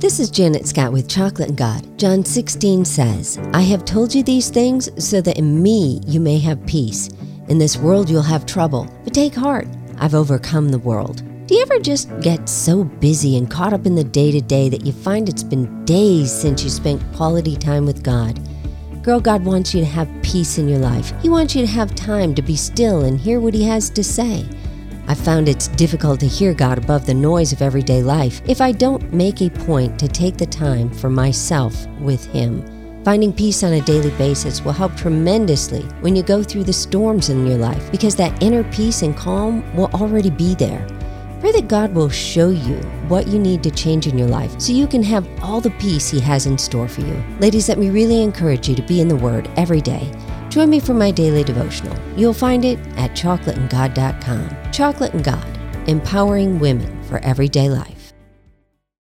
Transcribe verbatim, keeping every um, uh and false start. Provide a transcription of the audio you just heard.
This is Janet Scott with Chocolate and God. John sixteen says, I have told you these things so that in me you may have peace. In this world you'll have trouble, but take heart, I've overcome the world. Do you ever just get so busy and caught up in the day-to-day that you find it's been days since you spent quality time with God? Girl, God wants you to have peace in your life. He wants you to have time to be still and hear what He has to say. I found it's difficult to hear God above the noise of everyday life if I don't make a point to take the time for myself with Him. Finding peace on a daily basis will help tremendously when you go through the storms in your life, because that inner peace and calm will already be there. Pray that God will show you what you need to change in your life so you can have all the peace He has in store for you. Ladies, let me really encourage you to be in the Word every day. Join me for my daily devotional. You'll find it at chocolate and god dot com. Chocolate and God, empowering women for everyday life.